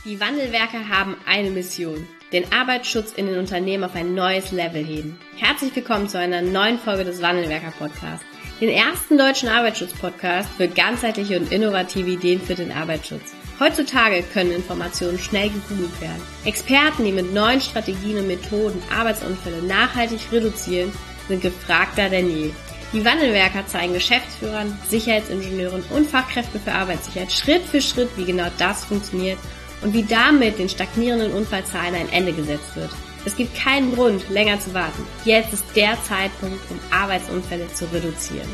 Die Wandelwerker haben eine Mission: den Arbeitsschutz in den Unternehmen auf ein neues Level heben. Herzlich willkommen zu einer neuen Folge des Wandelwerker-Podcasts, den ersten deutschen Arbeitsschutz-Podcast für ganzheitliche und innovative Ideen für den Arbeitsschutz. Heutzutage können Informationen schnell gegoogelt werden. Experten, die mit neuen Strategien und Methoden Arbeitsunfälle nachhaltig reduzieren, sind gefragter denn je. Die Wandelwerker zeigen Geschäftsführern, Sicherheitsingenieuren und Fachkräften für Arbeitssicherheit Schritt für Schritt, wie genau das funktioniert und wie damit den stagnierenden Unfallzahlen ein Ende gesetzt wird. Es gibt keinen Grund, länger zu warten. Jetzt ist der Zeitpunkt, um Arbeitsunfälle zu reduzieren.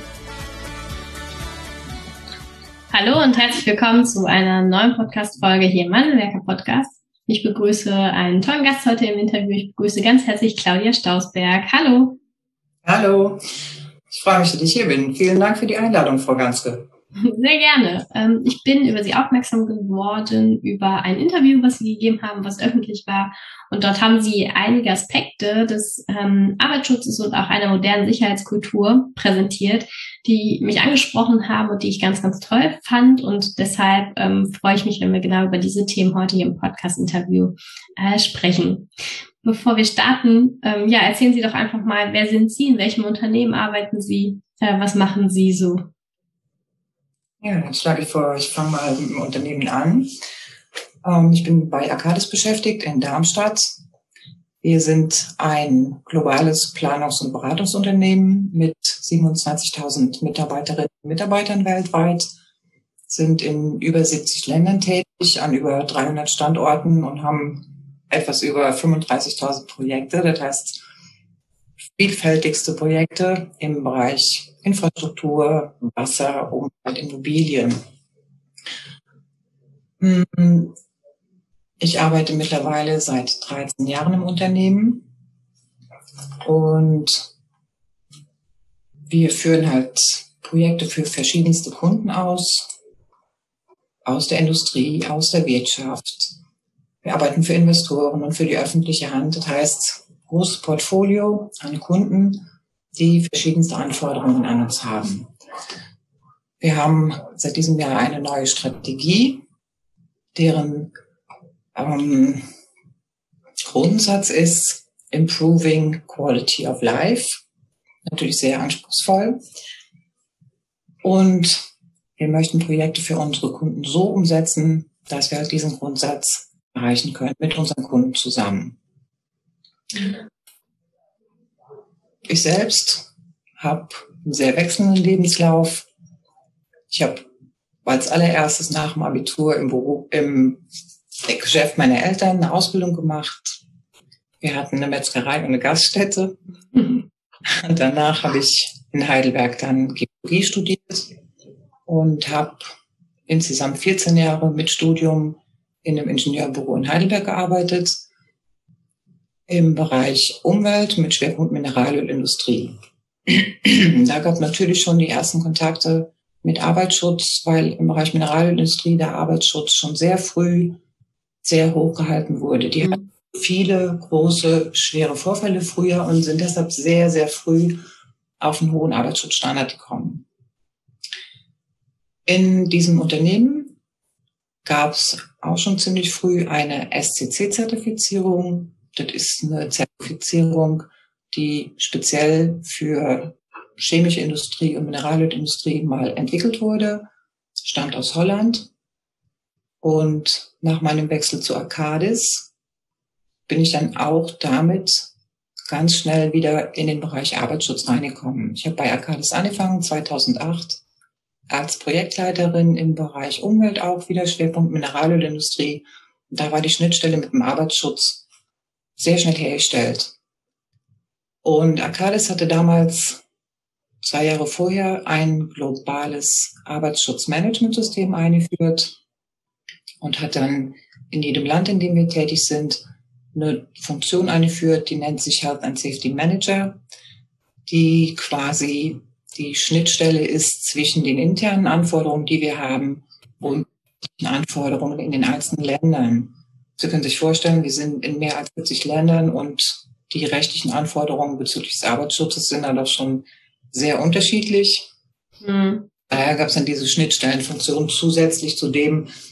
Hallo und herzlich willkommen zu einer neuen Podcast-Folge hier im Wandelwerker-Podcast. Ich begrüße einen tollen Gast heute im Interview. Ich begrüße ganz herzlich Claudia Stausberg. Hallo. Hallo. Ich freue mich, dass ich hier bin. Vielen Dank für die Einladung, Frau Ganske. Sehr gerne. Ich bin über Sie aufmerksam geworden über ein Interview, was Sie gegeben haben, was öffentlich war. Und dort haben Sie einige Aspekte des Arbeitsschutzes und auch einer modernen Sicherheitskultur präsentiert, die mich angesprochen haben und die ich ganz, ganz toll fand. Und deshalb freue ich mich, wenn wir genau über diese Themen heute hier im Podcast-Interview sprechen. Bevor wir starten, erzählen Sie doch einfach mal, wer sind Sie, in welchem Unternehmen arbeiten Sie, was machen Sie so? Ja, dann schlage ich vor, ich fange mal mit dem Unternehmen an. Ich bin bei Arcadis beschäftigt in Darmstadt. Wir sind ein globales Planungs- und Beratungsunternehmen mit 27.000 Mitarbeiterinnen und Mitarbeitern weltweit, sind in über 70 Ländern tätig, an über 300 Standorten und haben etwas über 35.000 Projekte. Das heißt, vielfältigste Projekte im Bereich Infrastruktur, Wasser, Umwelt, Immobilien. Ich arbeite mittlerweile seit 13 Jahren im Unternehmen und wir führen halt Projekte für verschiedenste Kunden aus der Industrie, aus der Wirtschaft. Wir arbeiten für Investoren und für die öffentliche Hand. Das heißt, großes Portfolio an Kunden, die verschiedenste Anforderungen an uns haben. Wir haben seit diesem Jahr eine neue Strategie, deren Grundsatz ist Improving Quality of Life. Natürlich sehr anspruchsvoll. Und wir möchten Projekte für unsere Kunden so umsetzen, dass wir halt diesen Grundsatz erreichen können mit unseren Kunden zusammen. Ich selbst habe einen sehr wechselnden Lebenslauf. Ich habe als allererstes nach dem Abitur im Geschäft meiner Eltern eine Ausbildung gemacht. Wir hatten eine Metzgerei und eine Gaststätte. Und danach habe ich in Heidelberg dann Geologie studiert und habe insgesamt 14 Jahre mit Studium in einem Ingenieurbüro in Heidelberg gearbeitet, im Bereich Umwelt mit Schwerpunkt Mineralölindustrie. Da gab es natürlich schon die ersten Kontakte mit Arbeitsschutz, weil im Bereich Mineralölindustrie der Arbeitsschutz schon sehr früh sehr hoch gehalten wurde. Die hatten viele große, schwere Vorfälle früher und sind deshalb sehr, sehr früh auf einen hohen Arbeitsschutzstandard gekommen. In diesem Unternehmen gab es auch schon ziemlich früh eine SCC-Zertifizierung. Das ist eine Zertifizierung, die speziell für chemische Industrie und Mineralölindustrie mal entwickelt wurde, stammt aus Holland. Und nach meinem Wechsel zu Arcadis bin ich dann auch damit ganz schnell wieder in den Bereich Arbeitsschutz reingekommen. Ich habe bei Arcadis angefangen, 2008, als Projektleiterin im Bereich Umwelt auch wieder, Schwerpunkt Mineralölindustrie. Und da war die Schnittstelle mit dem Arbeitsschutz sehr schnell hergestellt. Und Arcadis hatte damals 2 Jahre vorher ein globales Arbeitsschutzmanagementsystem eingeführt und hat dann in jedem Land, in dem wir tätig sind, eine Funktion eingeführt, die nennt sich Health and Safety Manager, die quasi die Schnittstelle ist zwischen den internen Anforderungen, die wir haben, und den Anforderungen in den einzelnen Ländern. Sie können sich vorstellen, wir sind in mehr als 40 Ländern und die rechtlichen Anforderungen bezüglich des Arbeitsschutzes sind dann doch schon sehr unterschiedlich. Daher gab es dann diese Schnittstellenfunktion zusätzlich zu dem,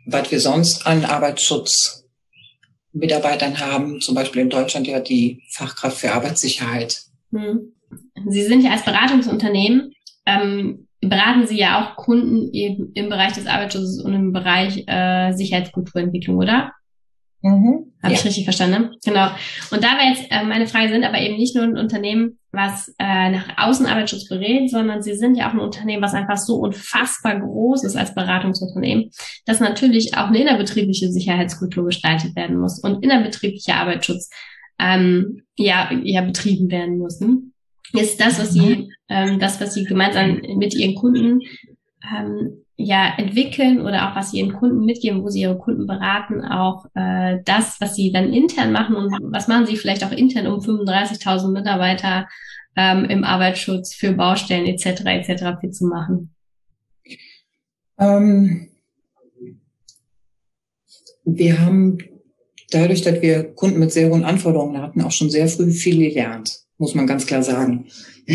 was wir sonst an Arbeitsschutzmitarbeitern haben, zum Beispiel in Deutschland ja die Fachkraft für Arbeitssicherheit. Sie sind ja als Beratungsunternehmen, beraten Sie ja auch Kunden eben im Bereich des Arbeitsschutzes und im Bereich Sicherheitskulturentwicklung, oder? Habe ich richtig verstanden? Genau. Und da wäre jetzt meine Frage, sind aber eben nicht nur ein Unternehmen, was nach außen Arbeitsschutz berät, sondern Sie sind ja auch ein Unternehmen, was einfach so unfassbar groß ist als Beratungsunternehmen, dass natürlich auch eine innerbetriebliche Sicherheitskultur gestaltet werden muss und innerbetrieblicher Arbeitsschutz betrieben werden muss. Ist das, was Sie gemeinsam mit Ihren Kunden entwickeln oder auch was Sie Ihren Kunden mitgeben, wo Sie Ihre Kunden beraten, auch das, was Sie dann intern machen und was machen Sie vielleicht auch intern, um 35.000 Mitarbeiter im Arbeitsschutz für Baustellen etc. fit zu machen? Wir haben dadurch, dass wir Kunden mit sehr hohen Anforderungen hatten, auch schon sehr früh viel gelernt, muss man ganz klar sagen.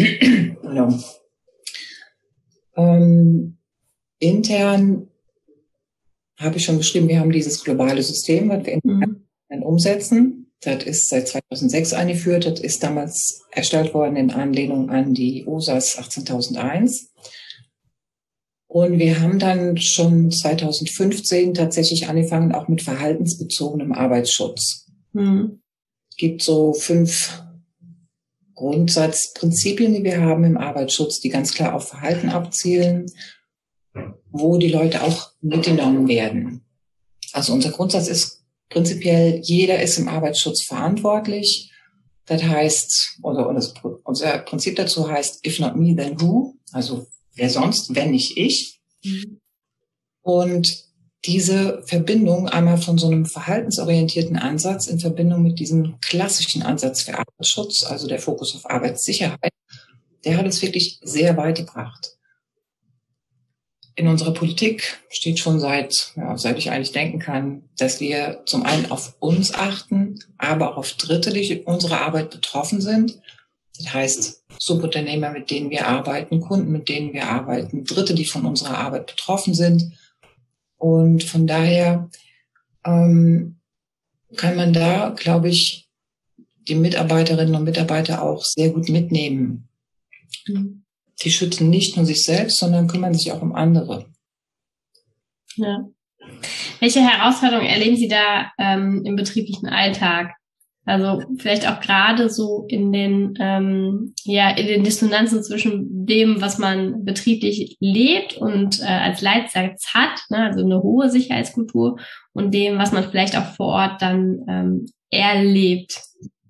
Intern habe ich schon beschrieben, wir haben dieses globale System, was wir intern umsetzen. Das ist seit 2006 eingeführt. Das ist damals erstellt worden in Anlehnung an die OSAS 18001. Und wir haben dann schon 2015 tatsächlich angefangen, auch mit verhaltensbezogenem Arbeitsschutz. Es gibt so 5 Grundsatzprinzipien, die wir haben im Arbeitsschutz, die ganz klar auf Verhalten abzielen, wo die Leute auch mitgenommen werden. Also unser Grundsatz ist prinzipiell, jeder ist im Arbeitsschutz verantwortlich. Das heißt, unser Prinzip dazu heißt, if not me, then who? Also wer sonst, wenn nicht ich? Und diese Verbindung einmal von so einem verhaltensorientierten Ansatz in Verbindung mit diesem klassischen Ansatz für Arbeitsschutz, also der Fokus auf Arbeitssicherheit, der hat uns wirklich sehr weit gebracht. In unserer Politik steht schon seit ich eigentlich denken kann, dass wir zum einen auf uns achten, aber auch auf Dritte, die unserer Arbeit betroffen sind. Das heißt, Subunternehmer, mit denen wir arbeiten, Kunden, mit denen wir arbeiten, Dritte, die von unserer Arbeit betroffen sind. Und von daher kann man da, glaube ich, die Mitarbeiterinnen und Mitarbeiter auch sehr gut mitnehmen. Die schützen nicht nur sich selbst, sondern kümmern sich auch um andere. Ja. Welche Herausforderungen erleben Sie da im betrieblichen Alltag? Also vielleicht auch gerade so in den Dissonanzen zwischen dem, was man betrieblich lebt und als Leitsatz hat, ne, also eine hohe Sicherheitskultur, und dem, was man vielleicht auch vor Ort dann erlebt.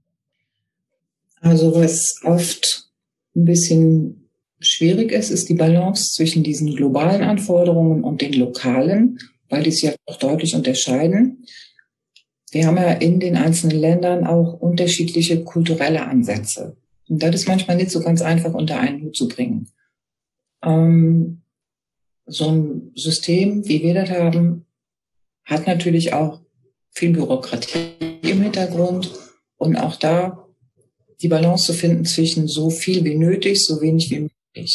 Also was oft ein bisschen schwierig ist die Balance zwischen diesen globalen Anforderungen und den lokalen, weil die sich ja auch deutlich unterscheiden. Wir haben ja in den einzelnen Ländern auch unterschiedliche kulturelle Ansätze. Und das ist manchmal nicht so ganz einfach unter einen Hut zu bringen. So ein System, wie wir das haben, hat natürlich auch viel Bürokratie im Hintergrund. Und auch da die Balance zu finden zwischen so viel wie nötig, so wenig wie möglich.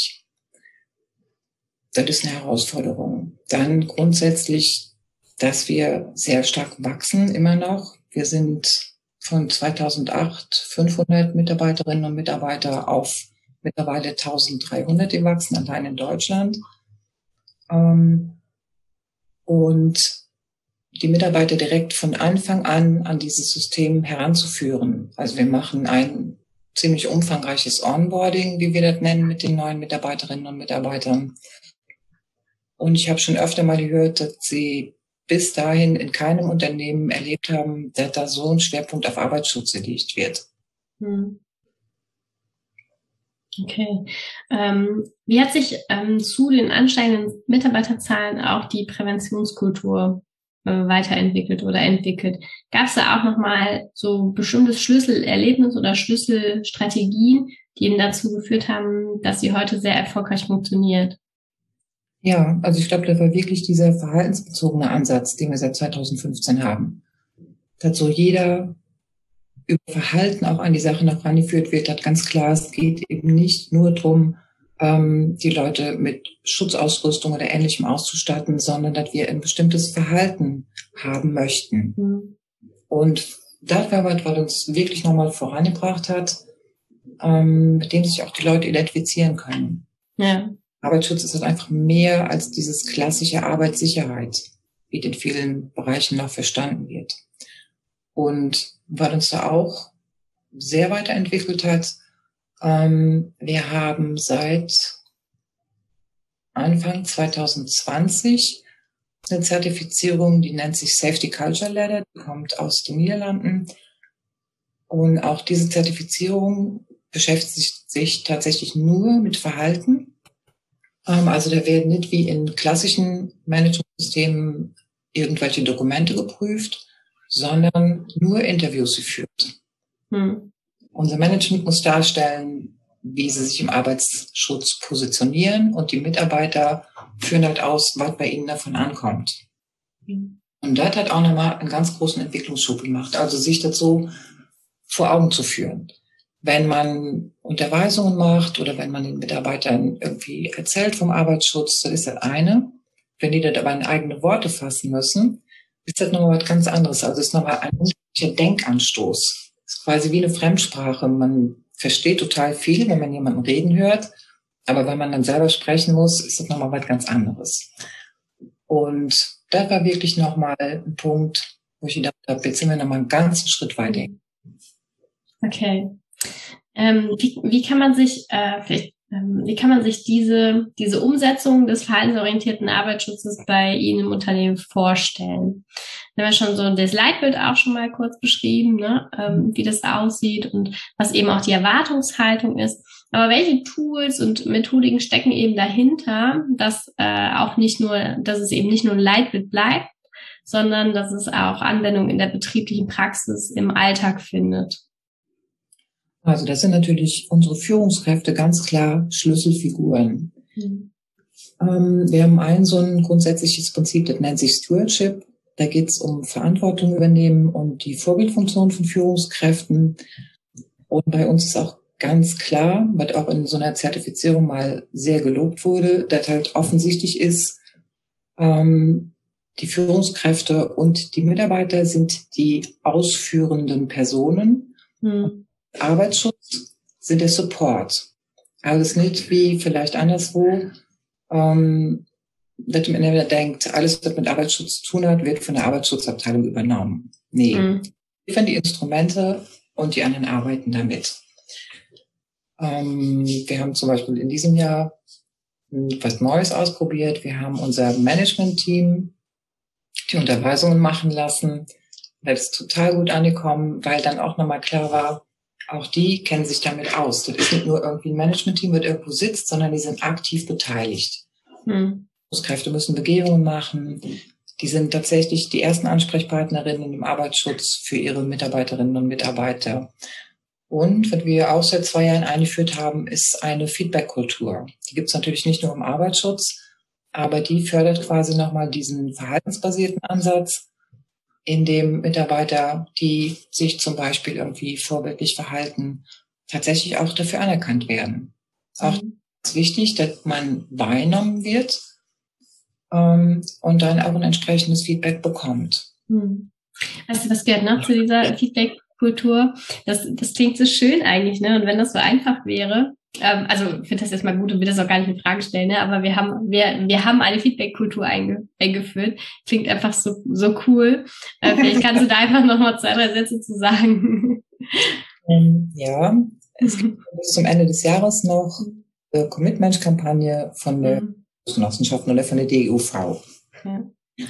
Das ist eine Herausforderung. Dann grundsätzlich, dass wir sehr stark wachsen immer noch. Wir sind von 2008 500 Mitarbeiterinnen und Mitarbeiter auf mittlerweile 1300 gewachsen, allein in Deutschland. Und die Mitarbeiter direkt von Anfang an dieses System heranzuführen. Also wir machen ein ziemlich umfangreiches Onboarding, wie wir das nennen, mit den neuen Mitarbeiterinnen und Mitarbeitern. Und ich habe schon öfter mal gehört, dass sie bis dahin in keinem Unternehmen erlebt haben, dass da so ein Schwerpunkt auf Arbeitsschutz gelegt wird. Okay. Wie hat sich zu den ansteigenden Mitarbeiterzahlen auch die Präventionskultur weiterentwickelt oder entwickelt? Gab es da auch nochmal so bestimmtes Schlüsselerlebnis oder Schlüsselstrategien, die eben dazu geführt haben, dass sie heute sehr erfolgreich funktioniert? Ja, also ich glaube, das war wirklich dieser verhaltensbezogene Ansatz, den wir seit 2015 haben. Dass so jeder über Verhalten auch an die Sache noch rangeführt wird, hat ganz klar, es geht eben nicht nur darum, die Leute mit Schutzausrüstung oder Ähnlichem auszustatten, sondern dass wir ein bestimmtes Verhalten haben möchten. Mhm. Und das war was uns wirklich nochmal vorangebracht hat, mit dem sich auch die Leute identifizieren können. Ja. Arbeitsschutz ist halt einfach mehr als dieses klassische Arbeitssicherheit, wie in vielen Bereichen noch verstanden wird. Und was uns da auch sehr weiterentwickelt hat, wir haben seit Anfang 2020 eine Zertifizierung, die nennt sich Safety Culture Ladder, die kommt aus den Niederlanden. Und auch diese Zertifizierung beschäftigt sich tatsächlich nur mit Verhalten. Also da werden nicht wie in klassischen Managementsystemen irgendwelche Dokumente geprüft, sondern nur Interviews geführt. Unser Management muss darstellen, wie sie sich im Arbeitsschutz positionieren, und die Mitarbeiter führen halt aus, was bei ihnen davon ankommt. Und das hat auch nochmal einen ganz großen Entwicklungsschub gemacht, also sich das so vor Augen zu führen. Wenn man Unterweisungen macht oder wenn man den Mitarbeitern irgendwie erzählt vom Arbeitsschutz, dann ist das eine. Wenn die das aber in eigene Worte fassen müssen, ist das nochmal was ganz anderes. Also es ist nochmal ein unterschiedlicher Denkanstoß. Es ist quasi wie eine Fremdsprache. Man versteht total viel, wenn man jemanden reden hört, aber wenn man dann selber sprechen muss, ist das nochmal was ganz anderes. Und das war wirklich nochmal ein Punkt, wo ich gedacht habe, jetzt sind wir nochmal einen ganzen Schritt weiter. Okay. Wie kann man sich diese Umsetzung des verhaltensorientierten Arbeitsschutzes bei Ihnen im Unternehmen vorstellen? Wir haben ja schon so das Leitbild auch schon mal kurz beschrieben, ne? Wie das aussieht und was eben auch die Erwartungshaltung ist. Aber welche Tools und Methodiken stecken eben dahinter, dass es eben nicht nur ein Leitbild bleibt, sondern dass es auch Anwendung in der betrieblichen Praxis im Alltag findet? Also das sind natürlich unsere Führungskräfte ganz klar Schlüsselfiguren. Wir haben so ein grundsätzliches Prinzip, das nennt sich Stewardship. Da geht es um Verantwortung übernehmen und die Vorbildfunktion von Führungskräften. Und bei uns ist auch ganz klar, was auch in so einer Zertifizierung mal sehr gelobt wurde, dass halt offensichtlich ist, die Führungskräfte und die Mitarbeiter sind die ausführenden Personen. Arbeitsschutz sind der Support. Also es ist nicht wie vielleicht anderswo, dass man immer denkt, alles, was mit Arbeitsschutz zu tun hat, wird von der Arbeitsschutzabteilung übernommen. Nee, wir liefern die Instrumente und die anderen arbeiten damit. Wir haben zum Beispiel in diesem Jahr was Neues ausprobiert. Wir haben unser Management-Team die Unterweisungen machen lassen. Das ist total gut angekommen, weil dann auch nochmal klar war, auch die kennen sich damit aus. Das ist nicht nur irgendwie ein Management-Team, das irgendwo sitzt, sondern die sind aktiv beteiligt. Führungskräfte müssen Begehungen machen. Die sind tatsächlich die ersten Ansprechpartnerinnen im Arbeitsschutz für ihre Mitarbeiterinnen und Mitarbeiter. Und was wir auch seit 2 Jahren eingeführt haben, ist eine Feedback-Kultur. Die gibt es natürlich nicht nur im Arbeitsschutz, aber die fördert quasi nochmal diesen verhaltensbasierten Ansatz, in dem Mitarbeiter, die sich zum Beispiel irgendwie vorbildlich verhalten, tatsächlich auch dafür anerkannt werden. Auch ist wichtig, dass man wahrgenommen wird und dann auch ein entsprechendes Feedback bekommt. Weißt du, was gehört noch zu dieser Feedback-Kultur? Das klingt so schön eigentlich, ne? Und wenn das so einfach wäre, also ich finde das jetzt mal gut und will das auch gar nicht in Frage stellen, ne? Aber wir haben eine Feedback-Kultur eingeführt. Klingt einfach so cool. Vielleicht kannst du da einfach nochmal 2, 3 Sätze zu sagen. Ja, es gibt bis zum Ende des Jahres noch eine Commitment-Kampagne von der Genossenschaft oder von der DEUV. Ja.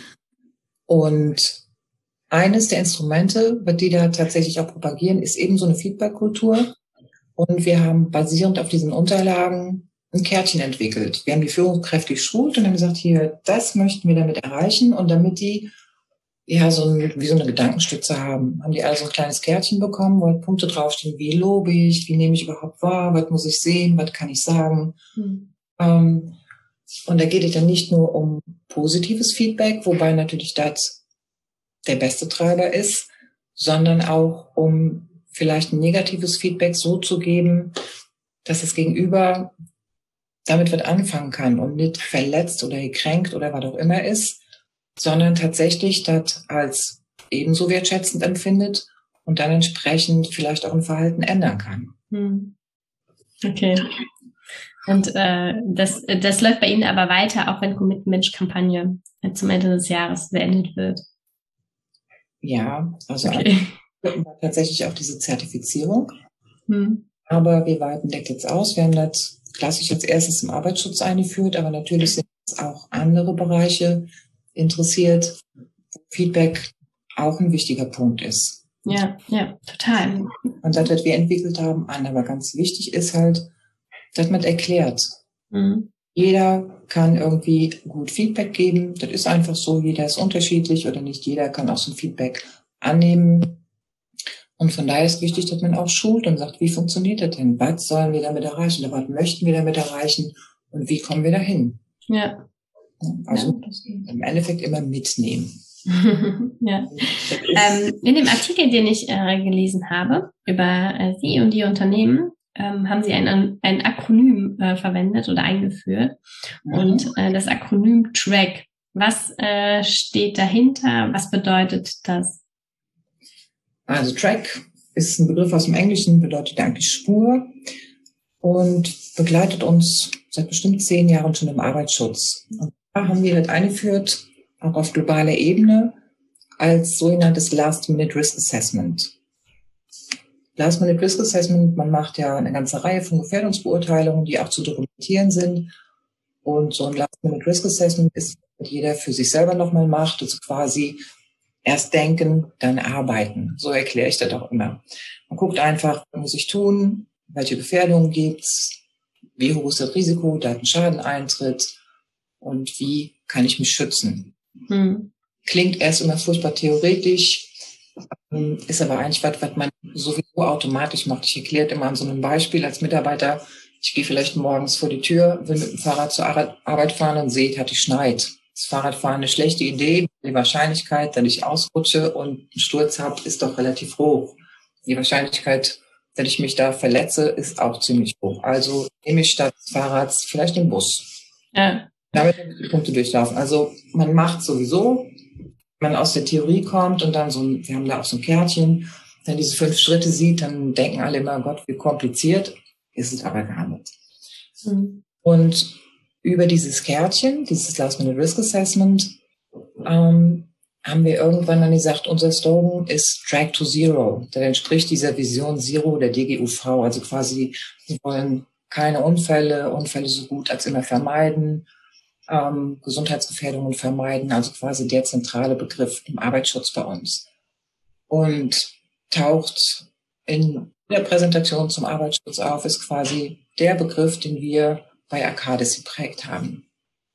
Und eines der Instrumente, die da tatsächlich auch propagieren, ist eben so eine Feedback-Kultur. Und wir haben basierend auf diesen Unterlagen ein Kärtchen entwickelt. Wir haben die Führungskräfte geschult und haben gesagt, hier, das möchten wir damit erreichen. Und damit die wie so eine Gedankenstütze haben die alle so ein kleines Kärtchen bekommen, wo halt Punkte draufstehen, wie lobe ich, wie nehme ich überhaupt wahr, was muss ich sehen, was kann ich sagen. Und da geht es dann nicht nur um positives Feedback, wobei natürlich das der beste Treiber ist, sondern auch um vielleicht ein negatives Feedback so zu geben, dass das Gegenüber damit was anfangen kann und nicht verletzt oder gekränkt oder was auch immer ist, sondern tatsächlich das als ebenso wertschätzend empfindet und dann entsprechend vielleicht auch ein Verhalten ändern kann. Okay. Und das läuft bei Ihnen aber weiter, auch wenn Commitment-Kampagne zum Ende des Jahres beendet wird? Ja, also okay. Tatsächlich auch diese Zertifizierung. Aber wir weiten das jetzt aus. Wir haben das klassisch als erstes im Arbeitsschutz eingeführt, aber natürlich sind es auch andere Bereiche interessiert, wo Feedback auch ein wichtiger Punkt ist. Ja, total. Und das, was wir entwickelt haben, aber ganz wichtig ist halt, dass man erklärt. Jeder kann irgendwie gut Feedback geben. Das ist einfach so. Jeder ist unterschiedlich oder nicht jeder kann auch so ein Feedback annehmen. Und von daher ist wichtig, dass man auch schult und sagt, wie funktioniert das denn? Was sollen wir damit erreichen? Was möchten wir damit erreichen? Und wie kommen wir dahin? Ja. Also im Endeffekt immer mitnehmen. Ja. In dem Artikel, den ich gelesen habe über Sie und die Unternehmen, haben Sie ein Akronym verwendet oder eingeführt. Und das Akronym TRACK. Was steht dahinter? Was bedeutet das? Also Track ist ein Begriff aus dem Englischen, bedeutet eigentlich Spur und begleitet uns seit bestimmt 10 Jahren schon im Arbeitsschutz. Und da haben wir das eingeführt, auch auf globaler Ebene, als sogenanntes Last-Minute Risk Assessment. Last-Minute Risk Assessment, man macht ja eine ganze Reihe von Gefährdungsbeurteilungen, die auch zu dokumentieren sind. Und so ein Last-Minute Risk Assessment ist, was jeder für sich selber nochmal macht, also quasi erst denken, dann arbeiten. So erkläre ich das auch immer. Man guckt einfach, was muss ich tun, welche Gefährdungen gibt's, wie hoch ist das Risiko, dass ein Schaden eintritt und wie kann ich mich schützen. Klingt erst immer furchtbar theoretisch, ist aber eigentlich was man sowieso automatisch macht. Ich erkläre immer an so einem Beispiel als Mitarbeiter, ich gehe vielleicht morgens vor die Tür, will mit dem Fahrrad zur Arbeit fahren und sehe, es schneit. Das Fahrradfahren eine schlechte Idee. Die Wahrscheinlichkeit, dass ich ausrutsche und einen Sturz habe, ist doch relativ hoch. Die Wahrscheinlichkeit, dass ich mich da verletze, ist auch ziemlich hoch. Also nehme ich statt des Fahrrads vielleicht den Bus. Ja. Damit kann ich die Punkte durchlaufen. Also man macht sowieso, wenn man aus der Theorie kommt und dann wir haben da auch so ein Kärtchen, wenn diese 5 Schritte sieht, dann denken alle immer, Gott, wie kompliziert. Ist es aber gar nicht. Und über dieses Kärtchen, dieses Last-Minute Risk Assessment, haben wir irgendwann dann gesagt, unser Slogan ist Track to Zero. Der entspricht dieser Vision Zero der DGUV. Also quasi, wir wollen keine Unfälle so gut als immer vermeiden, Gesundheitsgefährdungen vermeiden, also quasi der zentrale Begriff im Arbeitsschutz bei uns. Und taucht in der Präsentation zum Arbeitsschutz auf, ist quasi der Begriff, den wir bei Arcadis geprägt haben.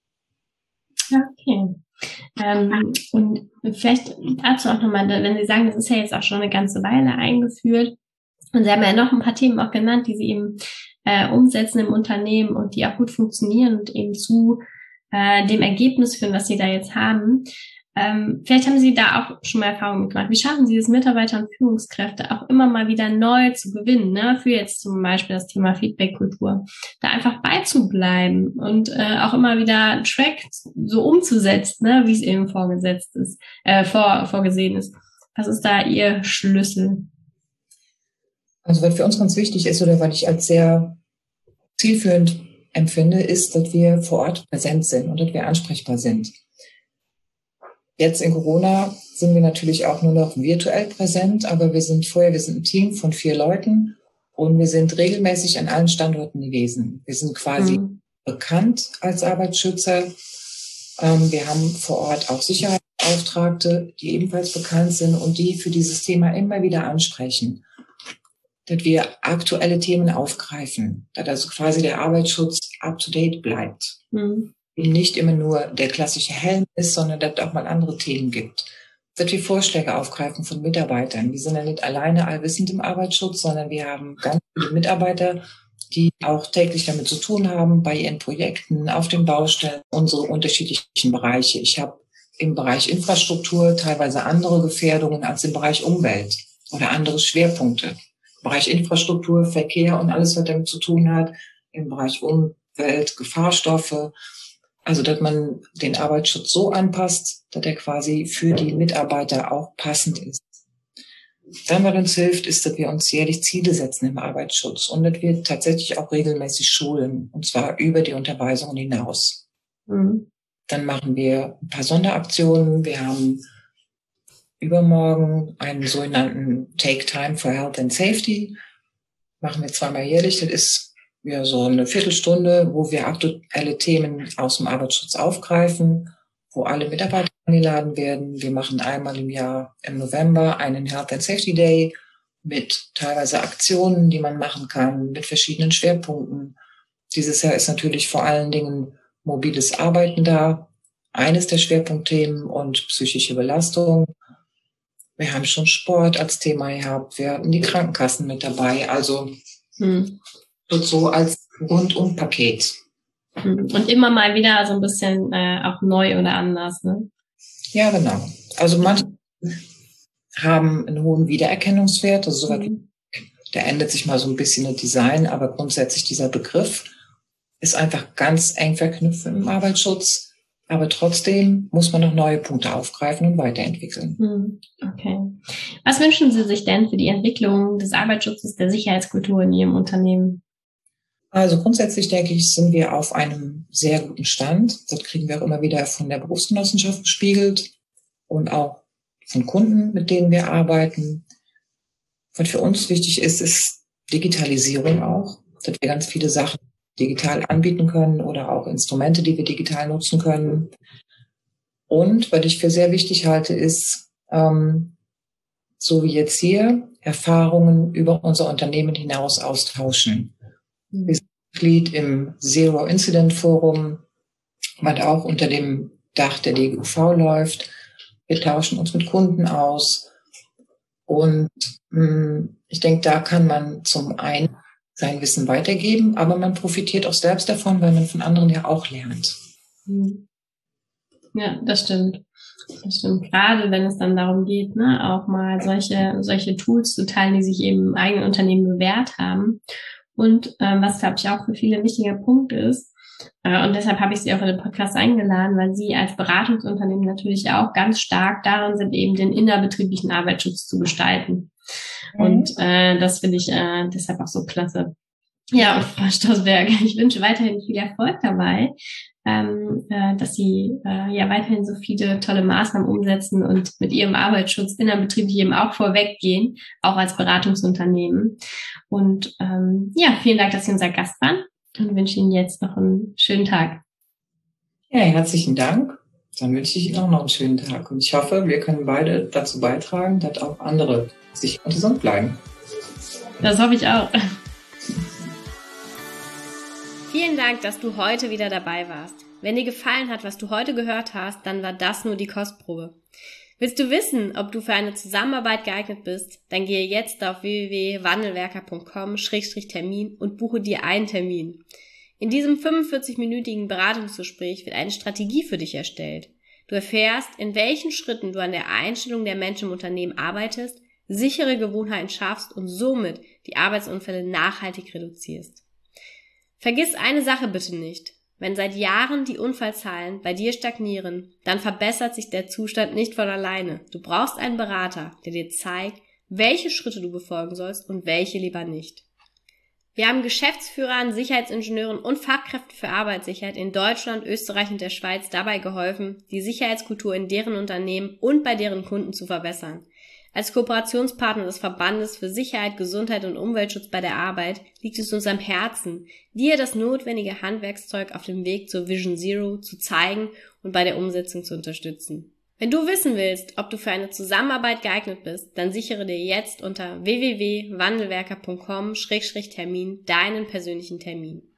Okay. Und vielleicht dazu auch nochmal, wenn Sie sagen, das ist ja jetzt auch schon eine ganze Weile eingeführt und Sie haben ja noch ein paar Themen auch genannt, die Sie eben umsetzen im Unternehmen und die auch gut funktionieren und eben zu dem Ergebnis führen, was Sie da jetzt haben. Vielleicht haben Sie da auch schon mal Erfahrungen mitgemacht. Wie schaffen Sie es, Mitarbeiter und Führungskräfte auch immer mal wieder neu zu gewinnen, ne? Für jetzt zum Beispiel das Thema Feedback-Kultur, da einfach beizubleiben und auch immer wieder Track so umzusetzen, ne? Wie es eben vorgesehen ist. Was ist da Ihr Schlüssel? Also was für uns ganz wichtig ist oder was ich als sehr zielführend empfinde, ist, dass wir vor Ort präsent sind und dass wir ansprechbar sind. Jetzt in Corona sind wir natürlich auch nur noch virtuell präsent, aber wir sind ein Team von 4 Leuten und wir sind regelmäßig an allen Standorten gewesen. Wir sind quasi bekannt als Arbeitsschützer. Wir haben vor Ort auch Sicherheitsbeauftragte, die ebenfalls bekannt sind und die für dieses Thema immer wieder ansprechen, dass wir aktuelle Themen aufgreifen, dass also quasi der Arbeitsschutz up-to-date bleibt. Nicht immer nur der klassische Helm ist, sondern dass es auch mal andere Themen gibt. Dass wir Vorschläge aufgreifen von Mitarbeitern. Wir sind ja nicht alleine allwissend im Arbeitsschutz, sondern wir haben ganz viele Mitarbeiter, die auch täglich damit zu tun haben, bei ihren Projekten, auf den Baustellen, unsere unterschiedlichen Bereiche. Ich habe im Bereich Infrastruktur teilweise andere Gefährdungen als im Bereich Umwelt oder andere Schwerpunkte. Im Bereich Infrastruktur, Verkehr und alles, was damit zu tun hat. Im Bereich Welt, Gefahrstoffe. Also, dass man den Arbeitsschutz so anpasst, dass er quasi für die Mitarbeiter auch passend ist. Dann, was uns hilft, ist, dass wir uns jährlich Ziele setzen im Arbeitsschutz und dass wir tatsächlich auch regelmäßig schulen, und zwar über die Unterweisungen hinaus. Mhm. Dann machen wir ein paar Sonderaktionen. Wir haben übermorgen einen sogenannten Take Time for Health and Safety. Machen wir zweimal jährlich. Das ist ja so eine Viertelstunde, wo wir aktuelle Themen aus dem Arbeitsschutz aufgreifen, wo alle Mitarbeiter eingeladen werden. Wir machen einmal im Jahr im November einen Health and Safety Day mit teilweise Aktionen, die man machen kann, mit verschiedenen Schwerpunkten. Dieses Jahr ist natürlich vor allen Dingen mobiles Arbeiten da, eines der Schwerpunktthemen, und psychische Belastung. Wir haben schon Sport als Thema gehabt, wir hatten die Krankenkassen mit dabei, also so als Rundum-Paket. Und immer mal wieder so ein bisschen auch neu oder anders, ne? Ja, genau. Also manche haben einen hohen Wiedererkennungswert, also sowas, da ändert sich mal so ein bisschen das Design, aber grundsätzlich dieser Begriff ist einfach ganz eng verknüpft im Arbeitsschutz. Aber trotzdem muss man noch neue Punkte aufgreifen und weiterentwickeln. Okay. Was wünschen Sie sich denn für die Entwicklung des Arbeitsschutzes, der Sicherheitskultur in Ihrem Unternehmen? Also grundsätzlich denke ich, sind wir auf einem sehr guten Stand. Das kriegen wir auch immer wieder von der Berufsgenossenschaft gespiegelt und auch von Kunden, mit denen wir arbeiten. Was für uns wichtig ist, ist Digitalisierung auch, dass wir ganz viele Sachen digital anbieten können oder auch Instrumente, die wir digital nutzen können. Und was ich für sehr wichtig halte, ist, so wie jetzt hier, Erfahrungen über unser Unternehmen hinaus austauschen. Wir sind Mitglied im Zero Incident Forum, was auch unter dem Dach der DGUV läuft. Wir tauschen uns mit Kunden aus. Und ich denke, da kann man zum einen sein Wissen weitergeben, aber man profitiert auch selbst davon, weil man von anderen ja auch lernt. Ja, das stimmt. Das stimmt. Gerade wenn es dann darum geht, ne, auch mal solche Tools zu teilen, die sich eben im eigenen Unternehmen bewährt haben. Und was, glaube ich, auch für viele ein wichtiger Punkt ist, und deshalb habe ich Sie auch in den Podcast eingeladen, weil Sie als Beratungsunternehmen natürlich auch ganz stark darin sind, eben den innerbetrieblichen Arbeitsschutz zu gestalten. Und das finde ich deshalb auch so klasse. Ja, und Frau Stoßberg, ich wünsche weiterhin viel Erfolg dabei, dass Sie weiterhin so viele tolle Maßnahmen umsetzen und mit Ihrem Arbeitsschutz innerbetrieblich eben auch vorweggehen, auch als Beratungsunternehmen. Und vielen Dank, dass Sie unser Gast waren, und wünsche Ihnen jetzt noch einen schönen Tag. Ja, herzlichen Dank. Dann wünsche ich Ihnen auch noch einen schönen Tag. Und ich hoffe, wir können beide dazu beitragen, dass auch andere sicher und gesund bleiben. Das hoffe ich auch. Vielen Dank, dass du heute wieder dabei warst. Wenn dir gefallen hat, was du heute gehört hast, dann war das nur die Kostprobe. Willst du wissen, ob du für eine Zusammenarbeit geeignet bist? Dann gehe jetzt auf www.wandelwerker.com/Termin und buche dir einen Termin. In diesem 45-minütigen Beratungsgespräch wird eine Strategie für dich erstellt. Du erfährst, in welchen Schritten du an der Einstellung der Menschen im Unternehmen arbeitest, sichere Gewohnheiten schaffst und somit die Arbeitsunfälle nachhaltig reduzierst. Vergiss eine Sache bitte nicht. Wenn seit Jahren die Unfallzahlen bei dir stagnieren, dann verbessert sich der Zustand nicht von alleine. Du brauchst einen Berater, der dir zeigt, welche Schritte du befolgen sollst und welche lieber nicht. Wir haben Geschäftsführern, Sicherheitsingenieuren und Fachkräften für Arbeitssicherheit in Deutschland, Österreich und der Schweiz dabei geholfen, die Sicherheitskultur in deren Unternehmen und bei deren Kunden zu verbessern. Als Kooperationspartner des Verbandes für Sicherheit, Gesundheit und Umweltschutz bei der Arbeit liegt es uns am Herzen, dir das notwendige Handwerkszeug auf dem Weg zur Vision Zero zu zeigen und bei der Umsetzung zu unterstützen. Wenn du wissen willst, ob du für eine Zusammenarbeit geeignet bist, dann sichere dir jetzt unter www.wandelwerker.com/Termin deinen persönlichen Termin.